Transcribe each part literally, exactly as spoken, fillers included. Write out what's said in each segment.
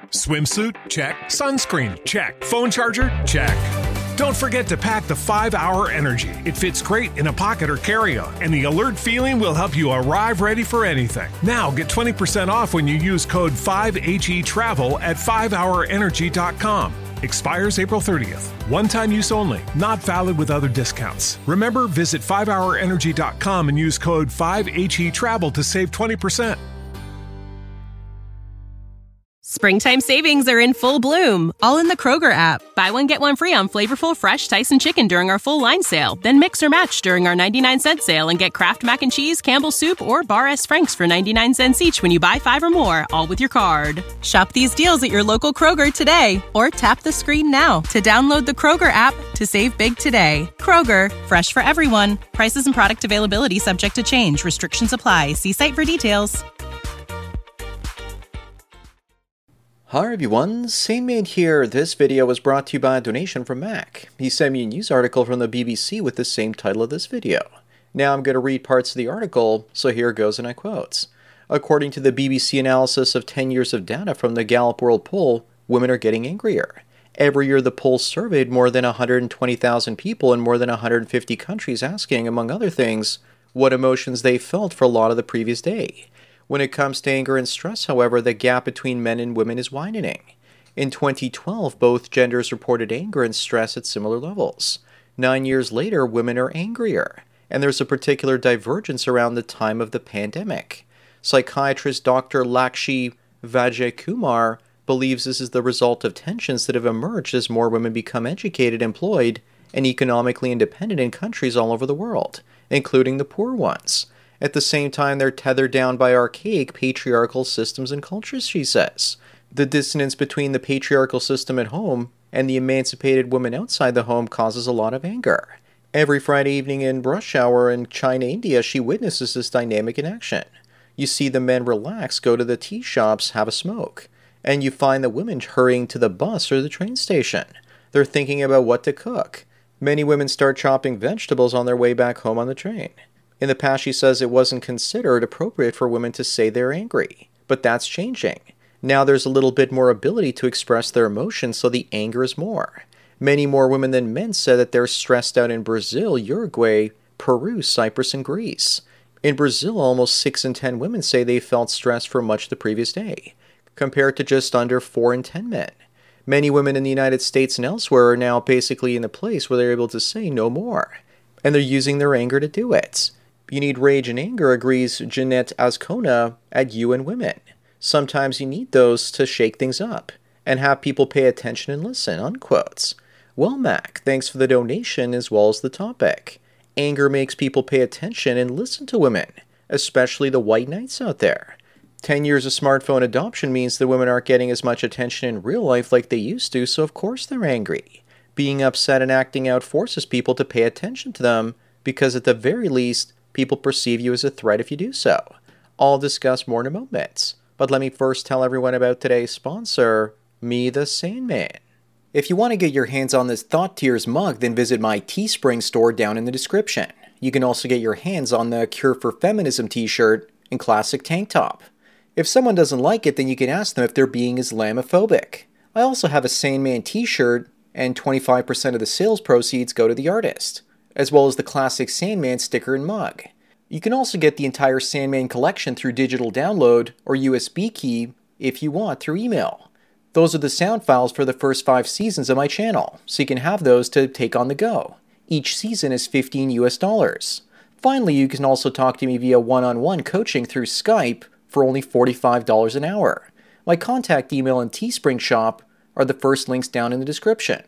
Swimsuit? Check. Sunscreen? Check. Phone charger? Check. Don't forget to pack the five hour Energy. It fits great in a pocket or carry-on, and the alert feeling will help you arrive ready for anything. Now get twenty percent off when you use code five H E travel at five hour energy dot com. Expires April thirtieth. One-time use only. Not valid with other discounts. Remember, visit five hour energy dot com and use code five H E travel to save twenty percent. Springtime savings are in full bloom, all in the Kroger app. Buy one, get one free on flavorful, fresh Tyson chicken during our full line sale. Then mix or match during our ninety-nine cent sale and get Kraft Mac and Cheese, Campbell's Soup, or Bar S. Frank's for ninety-nine cents each when you buy five or more, all with your card. Shop these deals at your local Kroger today, or tap the screen now to download the Kroger app to save big today. Kroger, fresh for everyone. Prices and product availability subject to change. Restrictions apply. See site for details. Hi everyone, Sandman here. This video was brought to you by a donation from Mac. He sent me a news article from the B B C with the same title of this video. Now I'm going to read parts of the article, so here goes and I quote. According to the B B C analysis of ten years of data from the Gallup World Poll, women are getting angrier. Every year the poll surveyed more than one hundred twenty thousand people in more than one hundred fifty countries asking, among other things, what emotions they felt for a lot of the previous day. When it comes to anger and stress, however, the gap between men and women is widening. In twenty twelve, both genders reported anger and stress at similar levels. Nine years later, women are angrier, and there's a particular divergence around the time of the pandemic. Psychiatrist Doctor Lakshmi Vajaykumar believes this is the result of tensions that have emerged as more women become educated, employed, and economically independent in countries all over the world, including the poor ones. At the same time, they're tethered down by archaic patriarchal systems and cultures, she says. The dissonance between the patriarchal system at home and the emancipated woman outside the home causes a lot of anger. Every Friday evening in rush hour in China, India, she witnesses this dynamic in action. You see the men relax, go to the tea shops, have a smoke. And you find the women hurrying to the bus or the train station. They're thinking about what to cook. Many women start chopping vegetables on their way back home on the train. In the past, she says it wasn't considered appropriate for women to say they're angry, but that's changing. Now there's a little bit more ability to express their emotions, so the anger is more. Many more women than men said that they're stressed out in Brazil, Uruguay, Peru, Cyprus, and Greece. In Brazil, almost six in ten women say they felt stressed for much the previous day, compared to just under four in ten men. Many women in the United States and elsewhere are now basically in a place where they're able to say no more, and they're using their anger to do it. You need rage and anger, agrees Jeanette Azcona at U N Women. Sometimes you need those to shake things up and have people pay attention and listen, unquote. Well, Mac, thanks for the donation as well as the topic. Anger makes people pay attention and listen to women, especially the white knights out there. Ten years of smartphone adoption means that women aren't getting as much attention in real life like they used to, so of course they're angry. Being upset and acting out forces people to pay attention to them, because at the very least, people perceive you as a threat if you do so. I'll discuss more in a moment, but let me first tell everyone about today's sponsor, Me the Sandman. If you want to get your hands on this Thought Tears mug, then visit my Teespring store down in the description. You can also get your hands on the Cure for Feminism t-shirt and classic tank top. If someone doesn't like it, then you can ask them if they're being Islamophobic. I also have a Sandman t-shirt, and twenty-five percent of the sales proceeds go to the artist, as well as the classic Sandman sticker and mug. You can also get the entire Sandman collection through digital download or U S B key if you want through email. Those are the sound files for the first five seasons of my channel, so you can have those to take on the go. Each season is fifteen U S dollars. Finally, you can also talk to me via one-on-one coaching through Skype for only forty-five dollars an hour. My contact email and Teespring shop are the first links down in the description.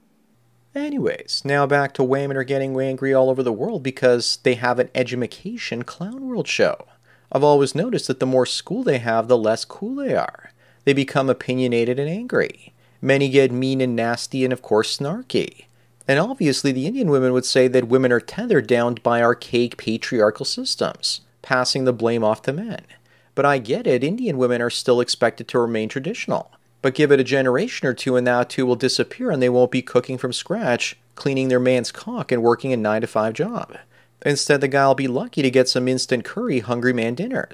Anyways, now back to women are getting angry all over the world because they have an edumacation clown world show. I've always noticed that the more school they have, the less cool they are. They become opinionated and angry. Many get mean and nasty and of course snarky. And obviously the Indian women would say that women are tethered down by archaic patriarchal systems, passing the blame off to men. But I get it, Indian women are still expected to remain traditional. But give it a generation or two and that too will disappear and they won't be cooking from scratch, cleaning their man's cock and working a nine to five job. Instead, the guy will be lucky to get some instant curry hungry man dinners.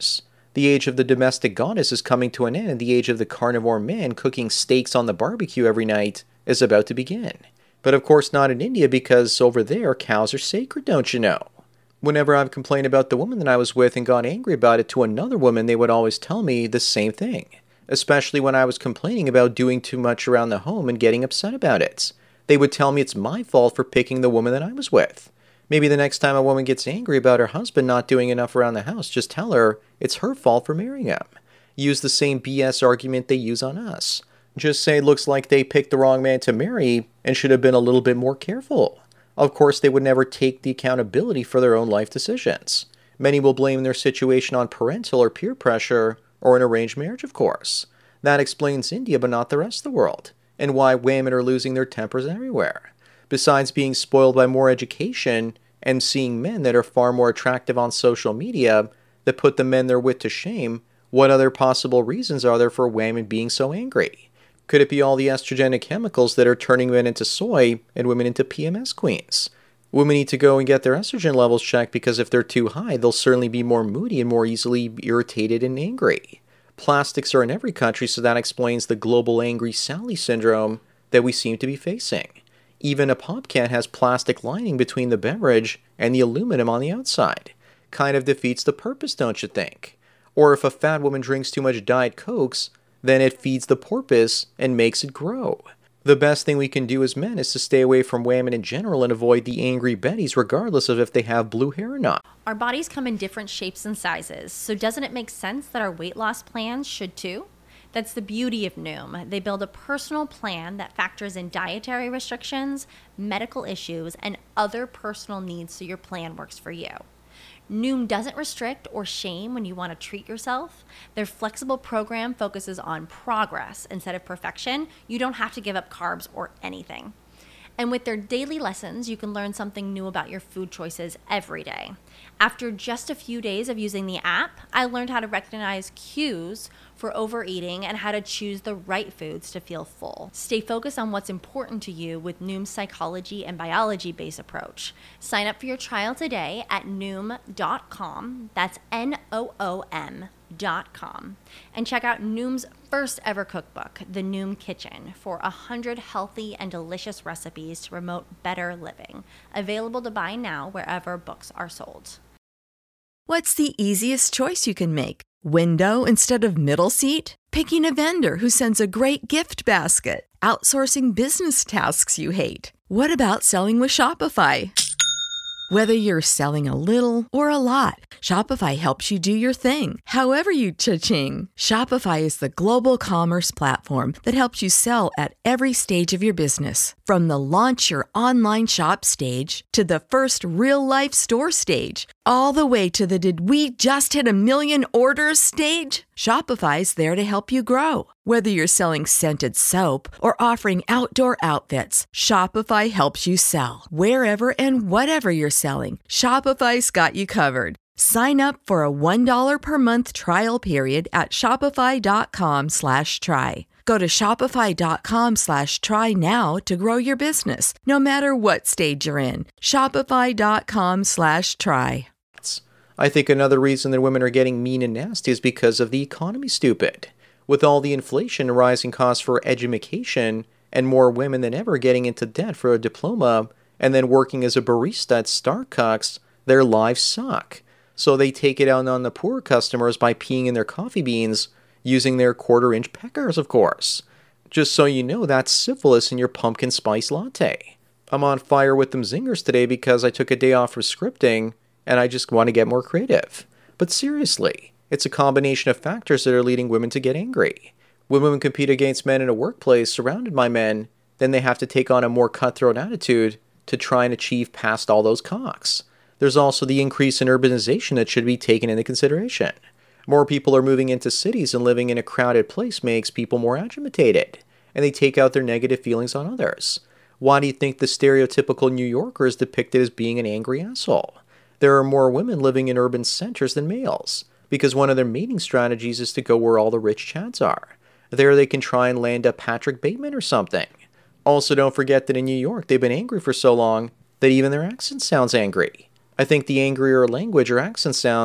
The age of the domestic goddess is coming to an end, and the age of the carnivore man cooking steaks on the barbecue every night is about to begin. But of course not in India, because over there cows are sacred, don't you know? Whenever I've complained about the woman that I was with and got angry about it to another woman, they would always tell me the same thing. Especially when I was complaining about doing too much around the home and getting upset about it. They would tell me it's my fault for picking the woman that I was with. Maybe the next time a woman gets angry about her husband not doing enough around the house, just tell her it's her fault for marrying him. Use the same B S argument they use on us. Just say it looks like they picked the wrong man to marry and should have been a little bit more careful. Of course, they would never take the accountability for their own life decisions. Many will blame their situation on parental or peer pressure, or an arranged marriage, of course. That explains India, but not the rest of the world, and why women are losing their tempers everywhere. Besides being spoiled by more education and seeing men that are far more attractive on social media that put the men they're with to shame, what other possible reasons are there for women being so angry? Could it be all the estrogenic chemicals that are turning men into soy and women into P M S queens? Women need to go and get their estrogen levels checked, because if they're too high, they'll certainly be more moody and more easily irritated and angry. Plastics are in every country, so that explains the global angry Sally syndrome that we seem to be facing. Even a pop can has plastic lining between the beverage and the aluminum on the outside. Kind of defeats the purpose, don't you think? Or if a fat woman drinks too much Diet Cokes, then it feeds the porpoise and makes it grow. The best thing we can do as men is to stay away from women in general and avoid the angry Bettys, regardless of if they have blue hair or not. Our bodies come in different shapes and sizes, so doesn't it make sense that our weight loss plans should too? That's the beauty of Noom. They build a personal plan that factors in dietary restrictions, medical issues, and other personal needs so your plan works for you. Noom doesn't restrict or shame when you want to treat yourself. Their flexible program focuses on progress instead of perfection. You don't have to give up carbs or anything. And with their daily lessons, you can learn something new about your food choices every day. After just a few days of using the app, I learned how to recognize cues for overeating and how to choose the right foods to feel full. Stay focused on what's important to you with Noom's psychology and biology-based approach. Sign up for your trial today at noom dot com. That's N O O M dot com. And check out Noom's first ever cookbook, The Noom Kitchen, for one hundred healthy and delicious recipes to promote better living. Available to buy now wherever books are sold. What's the easiest choice you can make? Window instead of middle seat? Picking a vendor who sends a great gift basket? Outsourcing business tasks you hate? What about selling with Shopify? Whether you're selling a little or a lot, Shopify helps you do your thing, however you cha-ching. Shopify is the global commerce platform that helps you sell at every stage of your business. From the launch your online shop stage to the first real-life store stage, all the way to the did we just hit a million orders stage. Shopify's there to help you grow. Whether you're selling scented soap or offering outdoor outfits, Shopify helps you sell. Wherever and whatever you're selling, Shopify's got you covered. Sign up for a one dollar per month trial period at shopify.com slash try. Go to shopify.com slash try now to grow your business, no matter what stage you're in. Shopify.com slash try. I think another reason that women are getting mean and nasty is because of the economy, stupid. With all the inflation and rising costs for education, and more women than ever getting into debt for a diploma, and then working as a barista at Starbucks, their lives suck. So they take it out on the poor customers by peeing in their coffee beans, using their quarter-inch peckers, of course. Just so you know, that's syphilis in your pumpkin spice latte. I'm on fire with them zingers today because I took a day off from scripting, and I just want to get more creative. But seriously, it's a combination of factors that are leading women to get angry. When women compete against men in a workplace surrounded by men, then they have to take on a more cutthroat attitude to try and achieve past all those cocks. There's also the increase in urbanization that should be taken into consideration. More people are moving into cities, and living in a crowded place makes people more agitated, and they take out their negative feelings on others. Why do you think the stereotypical New Yorker is depicted as being an angry asshole? There are more women living in urban centers than males, because one of their mating strategies is to go where all the rich chads are. There they can try and land a Patrick Bateman or something. Also, don't forget that in New York, they've been angry for so long that even their accent sounds angry. I think the angrier language or accent sounds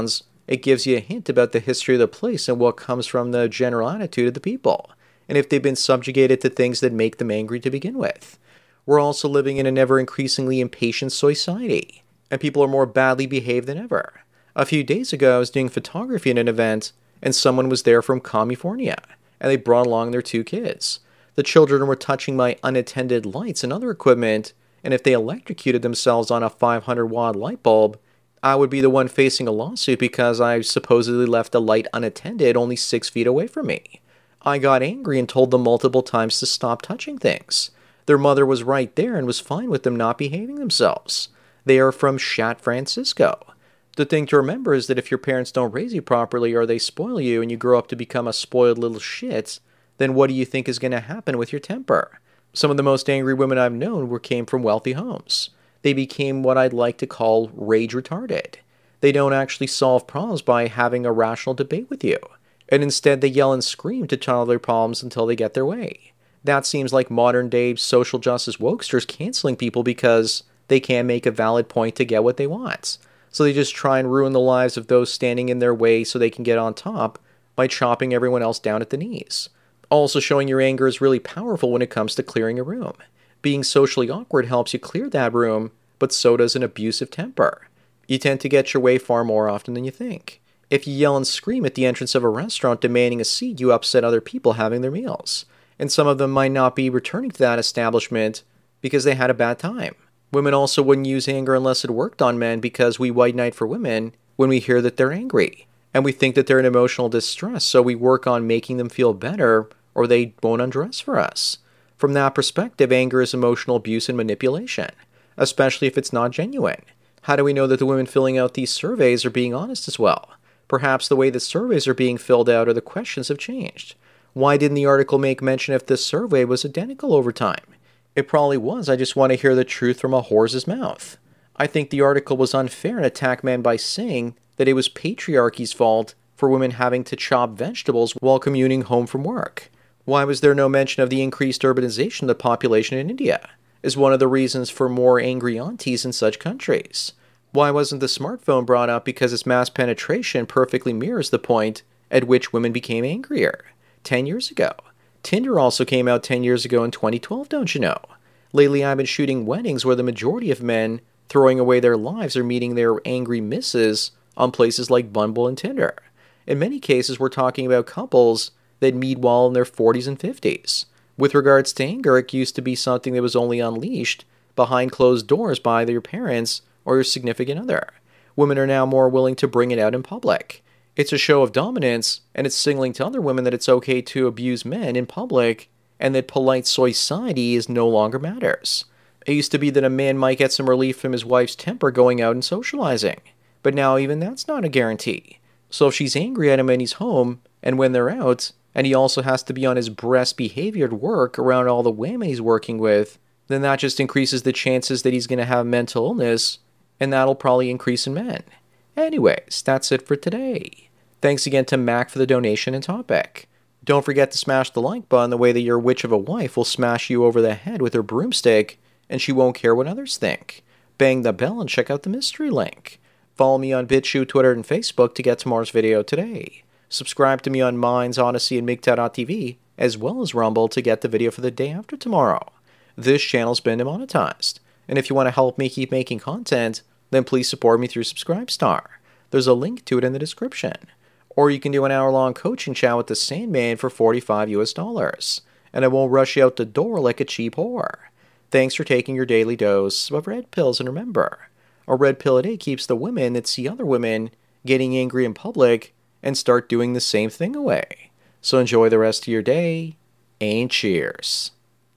It gives you a hint about the history of the place and what comes from the general attitude of the people, and if they've been subjugated to things that make them angry to begin with. We're also living in an ever-increasingly impatient society, and people are more badly behaved than ever. A few days ago, I was doing photography at an event, and someone was there from California, and they brought along their two kids. The children were touching my unattended lights and other equipment, and if they electrocuted themselves on a five hundred watt light bulb, I would be the one facing a lawsuit because I supposedly left a light unattended only six feet away from me. I got angry and told them multiple times to stop touching things. Their mother was right there and was fine with them not behaving themselves. They are from San Francisco. The thing to remember is that if your parents don't raise you properly or they spoil you and you grow up to become a spoiled little shit, then what do you think is going to happen with your temper? Some of the most angry women I've known were came from wealthy homes. They became what I'd like to call rage retarded. They don't actually solve problems by having a rational debate with you, and instead they yell and scream to tell their problems until they get their way. That seems like modern-day social justice wokesters canceling people because they can't make a valid point to get what they want. So they just try and ruin the lives of those standing in their way so they can get on top by chopping everyone else down at the knees. Also, showing your anger is really powerful when it comes to clearing a room. Being socially awkward helps you clear that room, but so does an abusive temper. You tend to get your way far more often than you think. If you yell and scream at the entrance of a restaurant demanding a seat, you upset other people having their meals. And some of them might not be returning to that establishment because they had a bad time. Women also wouldn't use anger unless it worked on men because we white knight for women when we hear that they're angry. And we think that they're in emotional distress, so we work on making them feel better or they won't undress for us. From that perspective, anger is emotional abuse and manipulation, especially if it's not genuine. How do we know that the women filling out these surveys are being honest as well? Perhaps the way the surveys are being filled out or the questions have changed. Why didn't the article make mention if this survey was identical over time? It probably was. I just want to hear the truth from a whore's mouth. I think the article was unfair and attacked men by saying that it was patriarchy's fault for women having to chop vegetables while commuting home from work. Why was there no mention of the increased urbanization of the population in India as one of the reasons for more angry aunties in such countries? Why wasn't the smartphone brought up because its mass penetration perfectly mirrors the point at which women became angrier ten years ago? Tinder also came out ten years ago in twenty twelve, don't you know? Lately I've been shooting weddings where the majority of men throwing away their lives are meeting their angry misses on places like Bumble and Tinder. In many cases, we're talking about couples that meet while in their forties and fifties. With regards to anger, it used to be something that was only unleashed behind closed doors by either your parents or your significant other. Women are now more willing to bring it out in public. It's a show of dominance, and it's signaling to other women that it's okay to abuse men in public, and that polite society is no longer matters. It used to be that a man might get some relief from his wife's temper going out and socializing, but now even that's not a guarantee. So if she's angry at him and he's home, and when they're out, and he also has to be on his best behavior at work around all the women he's working with, then that just increases the chances that he's going to have mental illness, and that'll probably increase in men. Anyways, that's it for today. Thanks again to Mac for the donation and topic. Don't forget to smash the like button the way that your witch of a wife will smash you over the head with her broomstick, and she won't care what others think. Bang the bell and check out the mystery link. Follow me on BitChute, Twitter, and Facebook to get tomorrow's video today. Subscribe to me on Minds, Odyssey, and MGTOW dot T V, as well as Rumble to get the video for the day after tomorrow. This channel's been demonetized, and if you want to help me keep making content, then please support me through Subscribestar. There's a link to it in the description. Or you can do an hour-long coaching chat with the Sandman for forty-five US dollars, and I won't rush you out the door like a cheap whore. Thanks for taking your daily dose of red pills, and remember, a red pill a day keeps the women that see other women getting angry in public and start doing the same thing away. So enjoy the rest of your day, and cheers.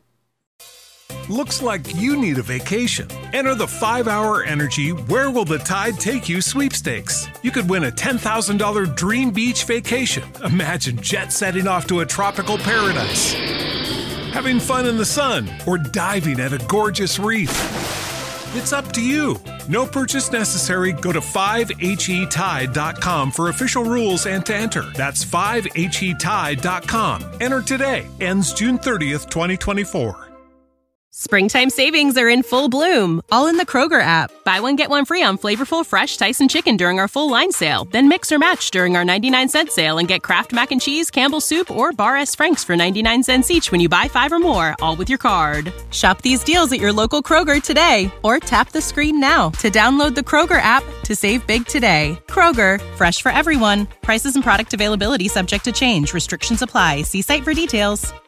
Looks like you need a vacation. Enter the five hour Energy Where Will the Tide Take You sweepstakes. You could win a ten thousand dollars dream beach vacation. Imagine jet setting off to a tropical paradise, having fun in the sun, or diving at a gorgeous reef. It's up to you. No purchase necessary. Go to five H E tide dot com for official rules and to enter. That's five H E tide dot com. Enter today. Ends June thirtieth, twenty twenty-four. Springtime savings are in full bloom, all in the Kroger app. Buy one, get one free on flavorful, fresh Tyson chicken during our full line sale. Then mix or match during our ninety-nine cent sale and get Kraft Mac and Cheese, Campbell's Soup, or Bar S. Frank's for ninety-nine cents each when you buy five or more, all with your card. Shop these deals at your local Kroger today, or tap the screen now to download the Kroger app to save big today. Kroger, fresh for everyone. Prices and product availability subject to change. Restrictions apply. See site for details.